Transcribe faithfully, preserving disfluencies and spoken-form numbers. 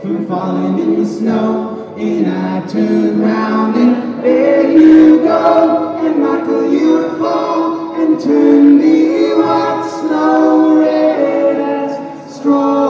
from falling in the snow. And I turn round and there you go. And Michael, you fall and turn me white snow red as straw.